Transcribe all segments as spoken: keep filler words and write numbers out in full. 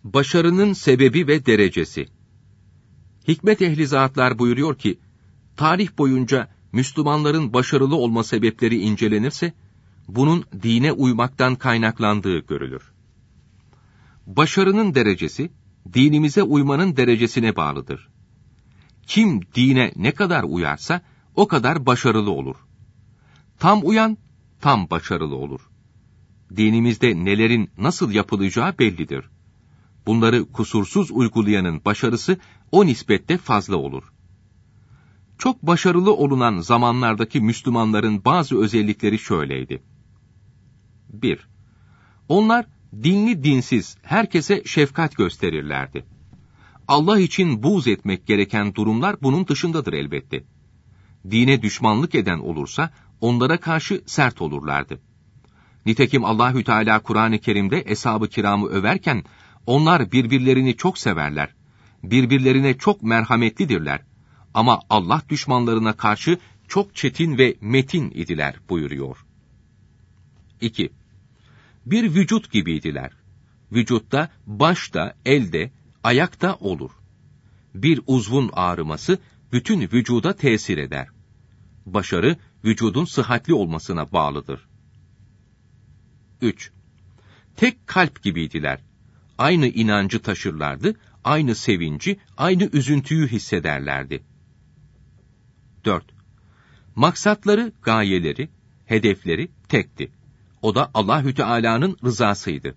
Başarının sebebi ve derecesi. Hikmet ehli zatlar buyuruyor ki, tarih boyunca Müslümanların başarılı olma sebepleri incelenirse, bunun dine uymaktan kaynaklandığı görülür. Başarının derecesi, dinimize uymanın derecesine bağlıdır. Kim dine ne kadar uyarsa, o kadar başarılı olur. Tam uyan, tam başarılı olur. Dinimizde nelerin nasıl yapılacağı bellidir. Bunları kusursuz uygulayanın başarısı o nispette fazla olur. Çok başarılı olunan zamanlardaki Müslümanların bazı özellikleri şöyleydi. bir. Onlar dinli dinsiz herkese şefkat gösterirlerdi. Allah için buğz etmek gereken durumlar bunun dışındadır elbette. Dine düşmanlık eden olursa onlara karşı sert olurlardı. Nitekim Allahü Teala Kur'an-ı Kerim'de eshab-ı kiramı överken onlar birbirlerini çok severler, birbirlerine çok merhametlidirler ama Allah düşmanlarına karşı çok çetin ve metin idiler buyuruyor. iki. Bir vücut gibiydiler. Vücutta başta, elde, ayakta olur. Bir uzvun ağrıması bütün vücuda tesir eder. Başarı vücudun sıhhatli olmasına bağlıdır. üç. Tek kalp gibiydiler. Aynı inancı taşırlardı, aynı sevinci, aynı üzüntüyü hissederlerdi. dört. Maksatları, gayeleri, hedefleri tekti. O da Allahü Teala'nın rızasıydı.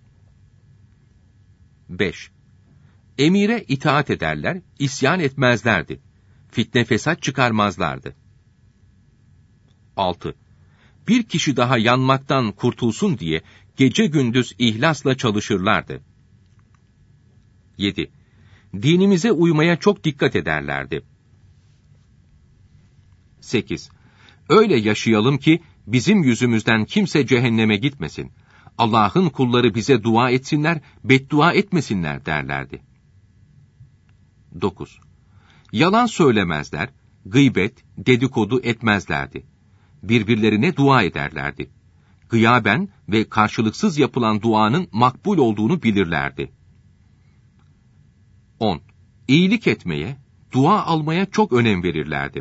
beş. Emire itaat ederler, isyan etmezlerdi. Fitne fesat çıkarmazlardı. altı. Bir kişi daha yanmaktan kurtulsun diye gece gündüz ihlasla çalışırlardı. yedi. Dinimize uymaya çok dikkat ederlerdi. sekiz. Öyle yaşayalım ki bizim yüzümüzden kimse cehenneme gitmesin. Allah'ın kulları bize dua etsinler, beddua etmesinler derlerdi. dokuz. Yalan söylemezler, gıybet, dedikodu etmezlerdi. Birbirlerine dua ederlerdi. Gıyaben ve karşılıksız yapılan duanın makbul olduğunu bilirlerdi. on. İyilik etmeye, dua almaya çok önem verirlerdi.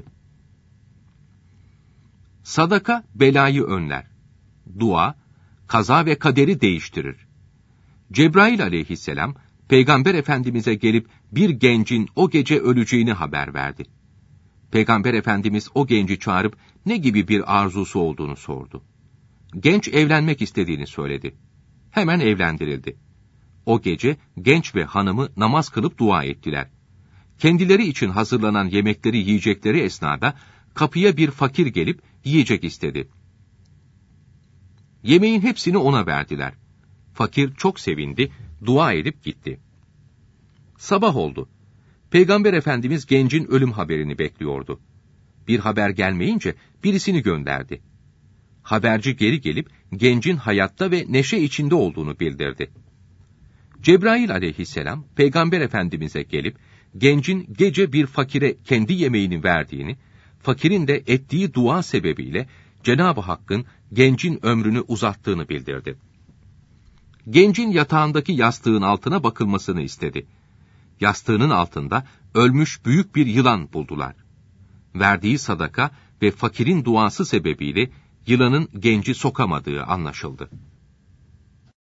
Sadaka belayı önler. Dua, kaza ve kaderi değiştirir. Cebrail aleyhisselam, Peygamber Efendimiz'e gelip bir gencin o gece öleceğini haber verdi. Peygamber Efendimiz o genci çağırıp ne gibi bir arzusu olduğunu sordu. Genç evlenmek istediğini söyledi. Hemen evlendirildi. O gece genç ve hanımı namaz kılıp dua ettiler. Kendileri için hazırlanan yemekleri yiyecekleri esnada kapıya bir fakir gelip yiyecek istedi. Yemeğin hepsini ona verdiler. Fakir çok sevindi, dua edip gitti. Sabah oldu. Peygamber Efendimiz gencin ölüm haberini bekliyordu. Bir haber gelmeyince birisini gönderdi. Haberci geri gelip gencin hayatta ve neşe içinde olduğunu bildirdi. Cebrail aleyhisselam Peygamber Efendimiz'e gelip gencin gece bir fakire kendi yemeğini verdiğini, fakirin de ettiği dua sebebiyle Cenab-ı Hakk'ın gencin ömrünü uzattığını bildirdi. Gencin yatağındaki yastığın altına bakılmasını istedi. Yastığının altında ölmüş büyük bir yılan buldular. Verdiği sadaka ve fakirin duası sebebiyle yılanın genci sokamadığı anlaşıldı.